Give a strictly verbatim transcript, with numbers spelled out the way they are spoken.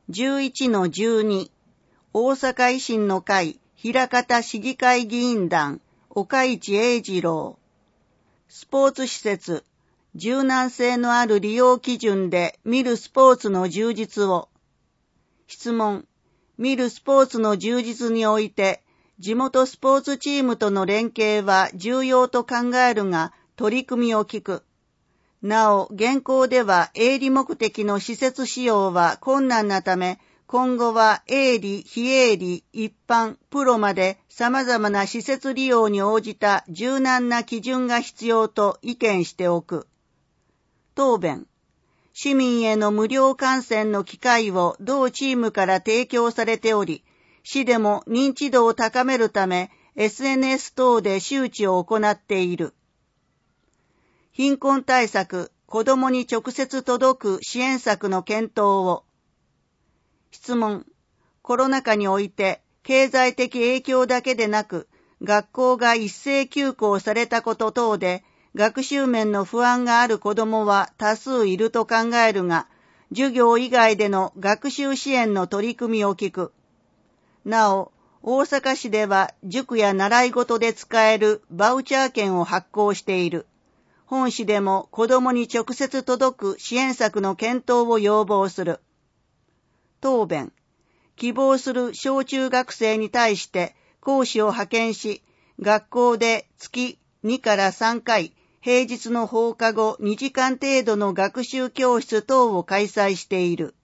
じゅういちのじゅうに 大阪維新の会枚方市議会議員団岡市英二郎。スポーツ施設柔軟性のある利用基準で見るスポーツの充実を。質問。見るスポーツの充実において地元スポーツチームとの連携は重要と考えるが取り組みを聞く。なお、現行では営利目的の施設使用は困難なため、今後は営利、非営利、一般、プロまで様々な施設利用に応じた柔軟な基準が必要と意見しておく。答弁。市民への無料観戦の機会を同チームから提供されており、市でも認知度を高めるため エスエヌエス 等で周知を行っている。貧困対策、子どもに直接届く支援策の検討を。質問。コロナ禍において経済的影響だけでなく、学校が一斉休校されたこと等で学習面の不安がある子どもは多数いると考えるが、授業以外での学習支援の取り組みを聞く。なお、大阪市では塾や習い事で使えるバウチャー券を発行している。本市でも子どもに直接届く支援策の検討を要望する。答弁。希望する小中学生に対して講師を派遣し、学校で月にからさんかい、平日の放課後にじかん程度の学習教室等を開催している。